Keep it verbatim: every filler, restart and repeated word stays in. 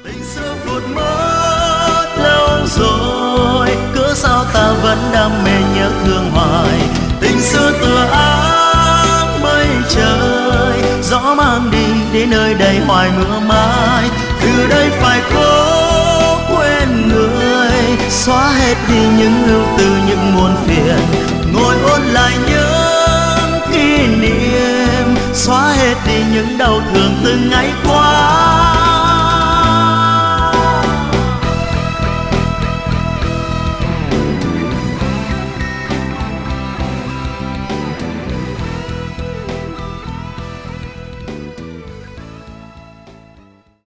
Tình xưa vụt mất lâu rồi, cớ sao ta vẫn đam mê nhớ thương hoài. Tình xưa tựa áng mây trời, gió mang đi đến nơi đây hoài mưa mai. Từ đây phải cố quên người, xóa hết đi những ưu tư những muôn phiền, ngồi ôn lại những kỷ niệm, xóa hết đi những đau thương từng ngày qua.